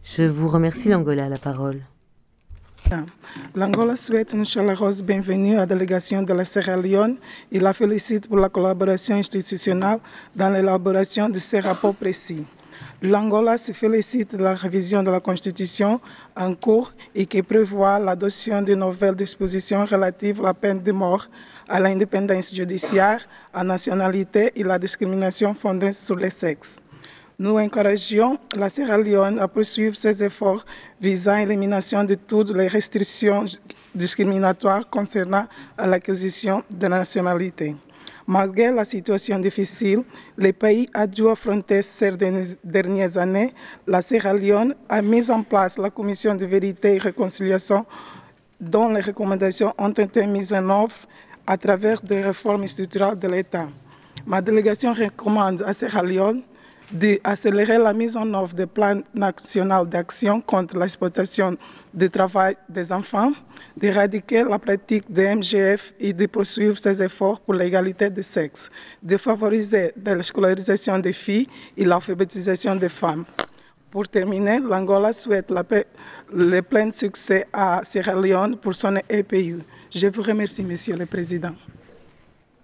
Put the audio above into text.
Je vous remercie, l'Angola, la parole. L'Angola souhaite une chaleureuse bienvenue à la délégation de la Sierra Leone et la félicite pour la collaboration institutionnelle dans l'élaboration de ces rapports précis. L'Angola se félicite de la révision de la Constitution en cours et qui prévoit l'adoption de nouvelles dispositions relatives à la peine de mort, à l'indépendance judiciaire, à la nationalité et la discrimination fondée sur le sexe. Nous encourageons la Sierra Leone à poursuivre ses efforts visant à l'élimination de toutes les restrictions discriminatoires concernant l'acquisition de nationalité. Malgré la situation difficile, le pays a dû affronter ces dernières années. La Sierra Leone a mis en place la Commission de vérité et réconciliation dont les recommandations ont été mises en œuvre à travers des réformes structurelles de l'État. Ma délégation recommande à Sierra Leone d'accélérer la mise en œuvre des plans nationaux d'action contre l'exploitation du travail des enfants, d'éradiquer la pratique des MGF et de poursuivre ses efforts pour l'égalité des sexes, de favoriser la scolarisation des filles et l'alphabétisation des femmes. Pour terminer, l'Angola souhaite le plein succès à Sierra Leone pour son EPU. Je vous remercie, Monsieur le Président.